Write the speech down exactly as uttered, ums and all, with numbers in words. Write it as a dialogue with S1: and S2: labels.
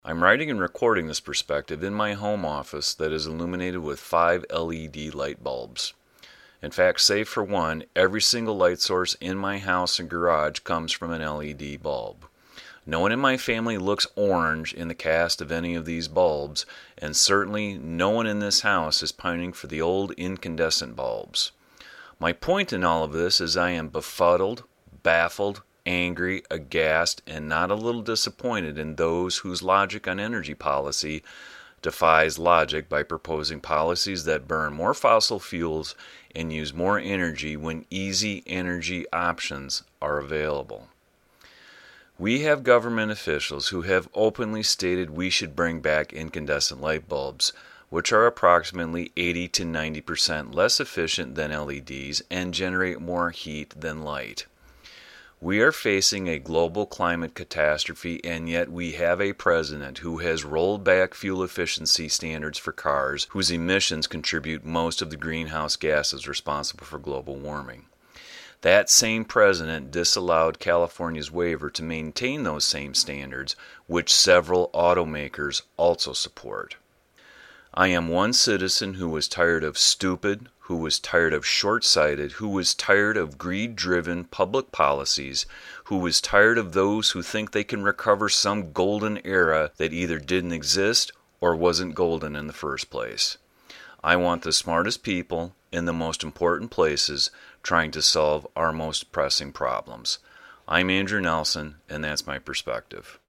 S1: I'm writing and recording this perspective in my home office that is illuminated with five L E D light bulbs. In fact, save for one, every single light source in my house and garage comes from an L E D bulb. No one in my family looks orange in the cast of any of these bulbs, and certainly no one in this house is pining for the old incandescent bulbs. My point in all of this is I am befuddled, baffled, angry, aghast, and not a little disappointed in those whose logic on energy policy defies logic by proposing policies that burn more fossil fuels and use more energy when easy energy options are available. We have government officials who have openly stated we should bring back incandescent light bulbs, which are approximately eighty to ninety percent less efficient than L E Ds and generate more heat than light. We are facing a global climate catastrophe, and yet we have a president who has rolled back fuel efficiency standards for cars whose emissions contribute most of the greenhouse gases responsible for global warming. That same president disallowed California's waiver to maintain those same standards, which several automakers also support. I am one citizen who was tired of stupid, who was tired of short-sighted, who was tired of greed-driven public policies, who was tired of those who think they can recover some golden era that either didn't exist or wasn't golden in the first place. I want the smartest people in the most important places trying to solve our most pressing problems. I'm Andrew Nelson, and that's my perspective.